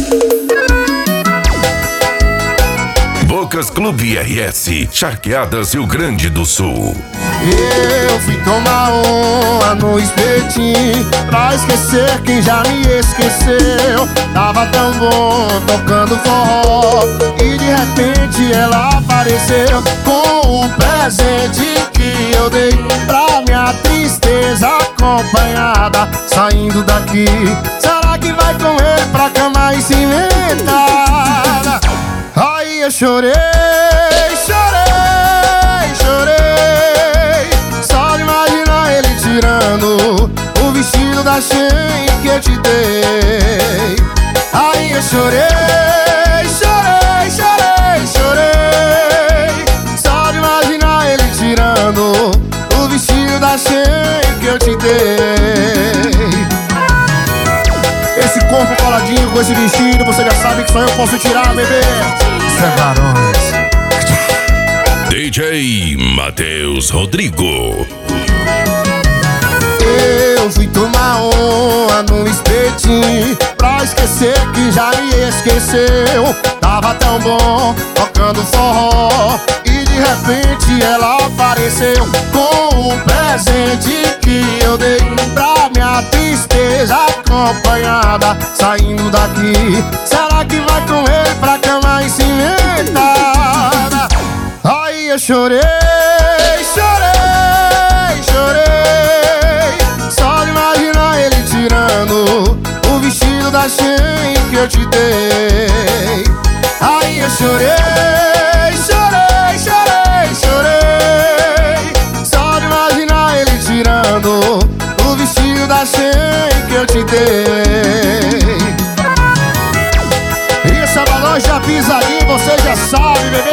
Bocas Clube RS, Charqueadas, Rio Grande do Sul. Eu fui tomar uma no espetinho pra esquecer quem já me esqueceu. Tava tão bom tocando forró e de repente ela apareceu com um presente que eu dei pra minha tristeza acompanhada. Saindo daqui, será que vai com ele pra cama e se inventar? Aí eu chorei, chorei, chorei, só de imaginar ele tirando o vestido da Shein que eu te dei. Aí eu chorei, chorei, chorei, chorei, só de imaginar ele tirando o vestido da Shein que eu te dei. Esse corpo coladinho com esse vestido, você já sabe que só eu posso tirar, bebê. Isso é varões. DJ Matheus Rodrigo. Eu fui tomar uma no espetinho pra esquecer que já me esqueceu. Tava tão bom tocando forró e de repente ela apareceu com um presente que eu dei pra minha tristeza acompanhada. Saindo daqui, será que vai com ele pra cama e se inventar? Aí eu chorei, chorei, chorei, só de imaginar ele tirando o vestido da Shein que eu te dei. Aí eu chorei, chorei, chorei, chorei, só de imaginar ele tirando o vestido da Shein que eu te dei. Isso é balão, já pisa ali, você já sabe, bebê.